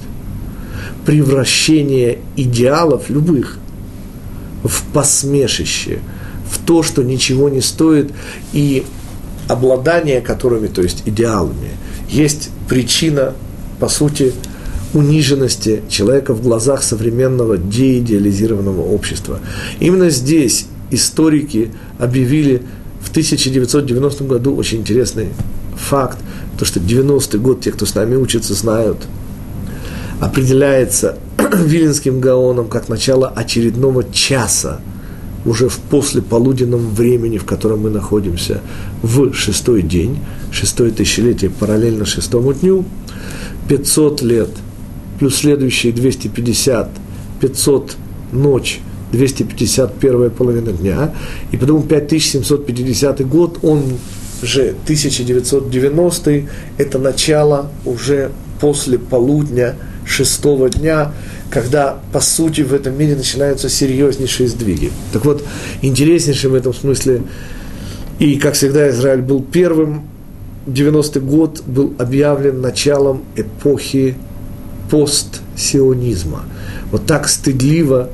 A: превращения идеалов любых в посмешище, в то, что ничего не стоит, и обладание которыми, то есть идеалами, есть причина, по сути, униженности человека в глазах современного деидеализированного общества. Именно здесь историки объявили в тысяча девятьсот девяностом году очень интересный факт, то, что девяностый год, те, кто с нами учится, знают, определяется Виленским Гаоном как начало очередного часа, уже в послеполуденном времени, в котором мы находимся, в шестой день, шестое тысячелетие параллельно шестому дню, пятьсот лет, плюс следующие двести пятьдесят, пятьсот ночь, двести пятьдесят первая половина дня, и потом пять тысяч семьсот пятидесятый год, он же тысяча девятьсот девяностый, это начало уже после полудня шестого дня, когда, по сути, в этом мире начинаются серьезнейшие сдвиги. Так вот, интереснейшим в этом смысле, и, как всегда, Израиль был первым, девяностый год был объявлен началом эпохи постсионизма. Вот так стыдливо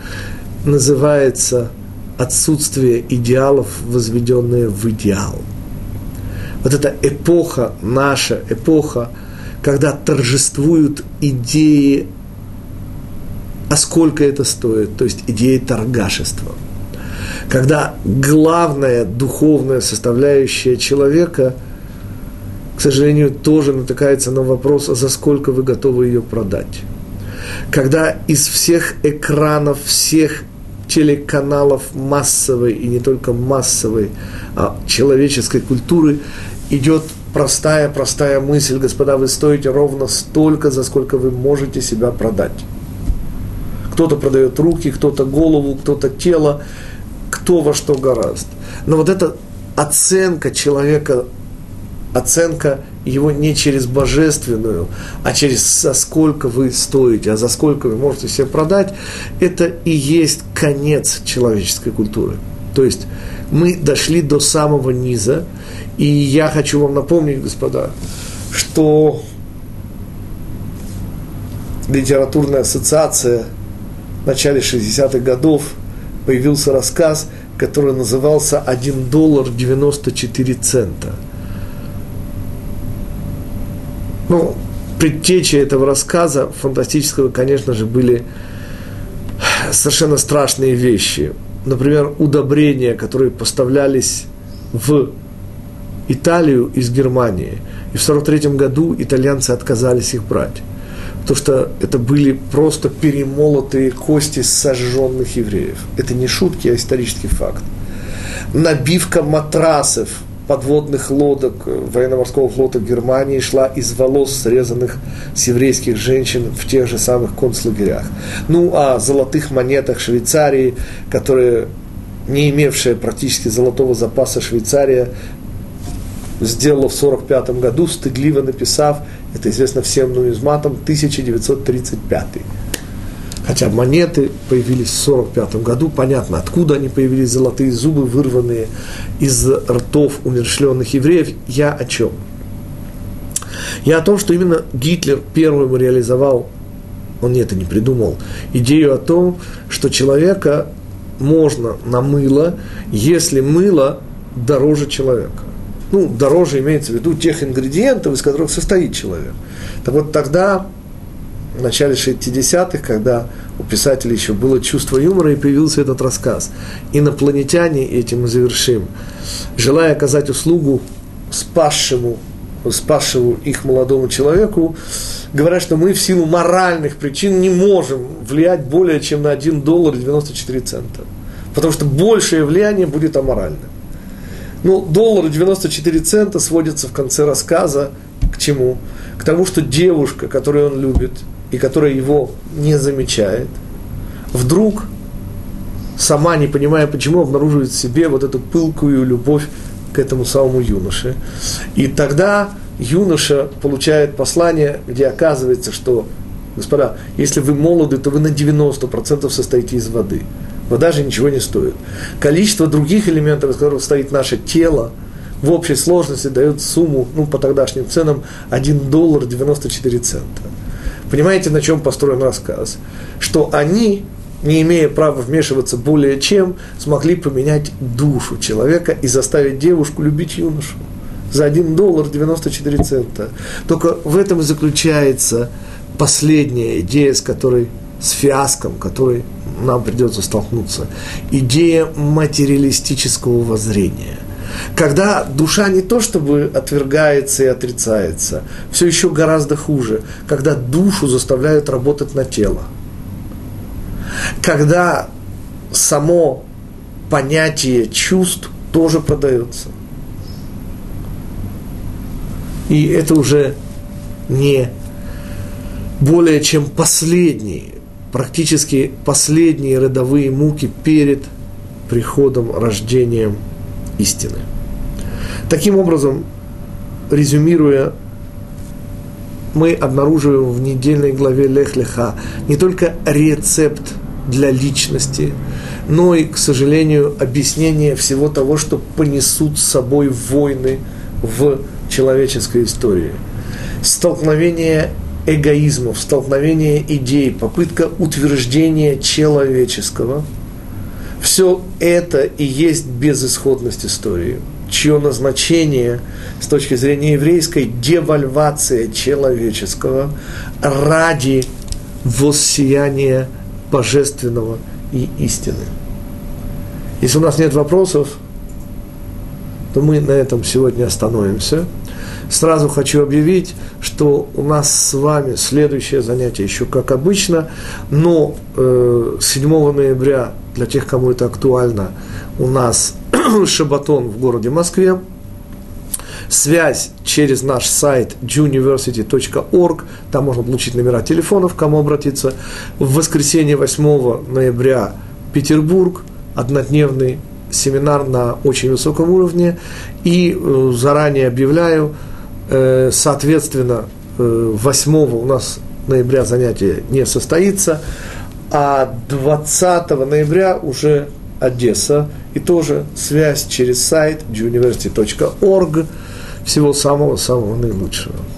A: называется отсутствие идеалов, возведенное в идеал. Вот эта эпоха, наша эпоха, когда торжествуют идеи, а сколько это стоит, то есть идеи торгашества. Когда главная духовная составляющая человека, к сожалению, тоже натыкается на вопрос, а за сколько вы готовы ее продать. Когда из всех экранов, всех телеканалов массовой, и не только массовой, а человеческой культуры идет простая-простая мысль: господа, вы стоите ровно столько, за сколько вы можете себя продать. Кто-то продает руки, кто-то голову, кто-то тело, кто во что гораст. Но вот эта оценка человека, оценка его не через божественную, а через за сколько вы стоите, а за сколько вы можете себе продать, это и есть конец человеческой культуры. То есть мы дошли до самого низа, и я хочу вам напомнить, господа, что литературная ассоциация в начале шестидесятых годов появился рассказ, который назывался «один доллар девяносто четыре цента». Ну, предтечей этого рассказа фантастического, конечно же, были совершенно страшные вещи. Например, удобрения, которые поставлялись в Италию из Германии. И в сорок третьем году итальянцы отказались их брать. Потому что это были просто перемолотые кости сожженных евреев. Это не шутки, а исторический факт. Набивка матрасов подводных лодок военно-морского флота Германии шла из волос, срезанных с еврейских женщин в тех же самых концлагерях. Ну, о золотых монетах Швейцарии, которые не имевшая практически золотого запаса Швейцария, сделала в сорок пятом году, стыдливо написав, это известно всем нумизматам, тысяча девятьсот тридцать пятый. Хотя монеты появились в сорок пятом году, понятно, откуда они появились, золотые зубы, вырванные из ртов умерщвленных евреев. Я о чем? Я о том, что именно Гитлер первым реализовал, он это не придумал, идею о том, что человека можно на мыло, если мыло дороже человека. Ну, дороже имеется в виду тех ингредиентов, из которых состоит человек. Так вот, тогда, в начале шестидесятых, когда у писателя еще было чувство юмора, и появился этот рассказ. Инопланетяне, этим мы завершим, желая оказать услугу спасшему, спасшему их молодому человеку, говорят, что мы в силу моральных причин не можем влиять более чем на один доллар девяносто четыре цента. Потому что большее влияние будет аморальным. Ну, доллар и девяносто четыре цента сводится в конце рассказа к чему? К тому, что девушка, которую он любит и которая его не замечает, вдруг, сама не понимая почему, обнаруживает в себе вот эту пылкую любовь к этому самому юноше. И тогда юноша получает послание, где оказывается, что, господа, если вы молоды, то вы на девяносто процентов состоите из воды. Вода же ничего не стоит. Количество других элементов, из которых состоит наше тело, в общей сложности дает сумму, ну, по тогдашним ценам, один доллар девяносто четыре цента. Понимаете, на чем построен рассказ? Что они, не имея права вмешиваться более чем, смогли поменять душу человека и заставить девушку любить юношу за один доллар девяносто четыре цента. Только в этом и заключается последняя идея, с которой, с фиаском, которой нам придется столкнуться. Идея материалистического воззрения. Когда душа не то чтобы отвергается и отрицается, все еще гораздо хуже, когда душу заставляют работать на тело. Когда само понятие чувств тоже продается. И это уже не более чем последние, практически последние родовые муки перед приходом, рождением истины. Таким образом, резюмируя, мы обнаруживаем в недельной главе Лех Леха не только рецепт для личности, но и, к сожалению, объяснение всего того, что понесут с собой войны в человеческой истории. Столкновение эгоизмов, столкновение идей, попытка утверждения человеческого. Все это и есть безысходность истории, чье назначение с точки зрения еврейской девальвация человеческого ради воссияния божественного и истины. Если у нас нет вопросов, то мы на этом сегодня остановимся. Сразу хочу объявить, что у нас с вами следующее занятие еще как обычно, но э, седьмого ноября, для тех, кому это актуально, у нас шабатон в городе Москве. Связь через наш сайт джуниверсити точка орг, там можно получить номера телефонов, к кому обратиться. В воскресенье восьмого ноября Петербург, однодневный семинар на очень высоком уровне. И э, заранее объявляю, э, соответственно, э, восьмого у нас ноября занятие не состоится, а двадцатого ноября уже Одесса, и тоже связь через сайт джуниверсити точка орг. Всего самого-самого наилучшего.